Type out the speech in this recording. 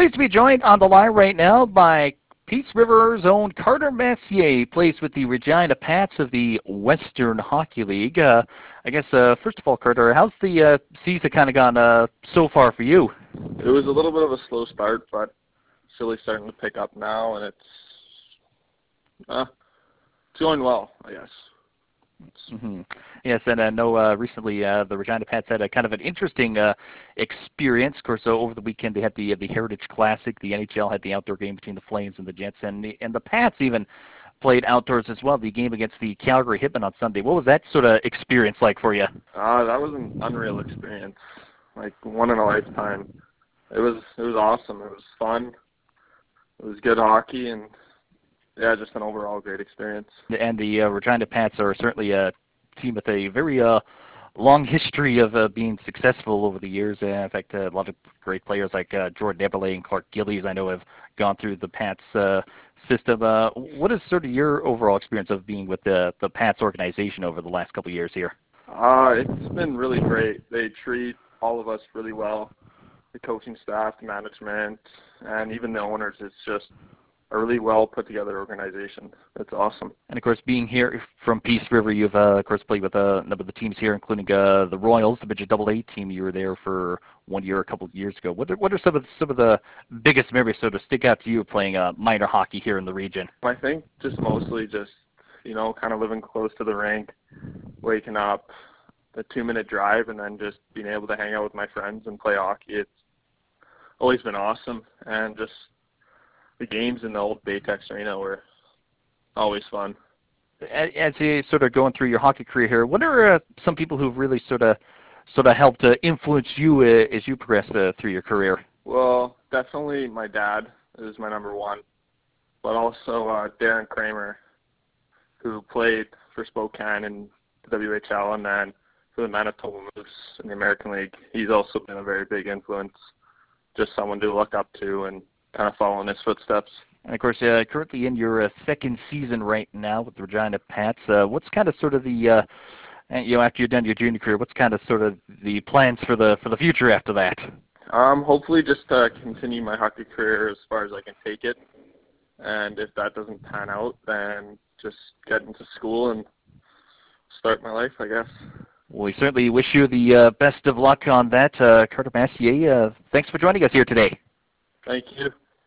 Pleased to be joined on the line right now by Peace River's own Carter Messier. Plays with the Regina Pats of the Western Hockey League. I guess, first of all, Carter, how's the season kind of gone so far for you? It was a little bit of a slow start, but it's really starting to pick up now, and it's going well, I guess. Mm-hmm. Yes, and I know recently the Regina Pats had a kind of an interesting experience. Of course, over the weekend they had the Heritage Classic. The NHL had the outdoor game between the Flames and the Jets, and the Pats even played outdoors as well. The game against the Calgary Hitmen on Sunday. What was that sort of experience like for you? That was an unreal experience, like one in a lifetime. It was awesome. It was fun. It was good hockey, and yeah, just an overall great experience. And the Regina Pats are certainly a team with a very long history of being successful over the years. In fact, a lot of great players like Jordan Eberle and Clark Gillies, I know, have gone through the Pats system. What is sort of your overall experience of being with the Pats organization over the last couple of years here? It's been really great. They treat all of us really well. The coaching staff, the management, and even the owners. It's just a really well put together organization. It's awesome. And of course, being here from Peace River, you've of course played with a number of the teams here, including the Royals, the midget AA team. You were there for 1 year a couple of years ago. What are some of the biggest memories sort of stick out to you playing minor hockey here in the region? I think just mostly kind of living close to the rink, waking up, a 2-minute drive, and then just being able to hang out with my friends and play hockey. It's always been awesome, and just the games in the old Baytex Arena were always fun. As you sort of going through your hockey career here, what are some people who've really sort of helped influence you as you progress through your career? Well, definitely my dad is my number one, but also Darren Kramer, who played for Spokane in the WHL and then for the Manitoba Moose in the American League. He's also been a very big influence, just someone to look up to and kind of follow in his footsteps. And of course, currently in your second season right now with the Regina Pats, what's kind of sort of the, after you're done your junior career, what's kind of sort of the plans for the future after that? Hopefully just continue my hockey career as far as I can take it. And if that doesn't pan out, then just get into school and start my life, I guess. Well, we certainly wish you the best of luck on that. Carter Messier, thanks for joining us here today. Thank you.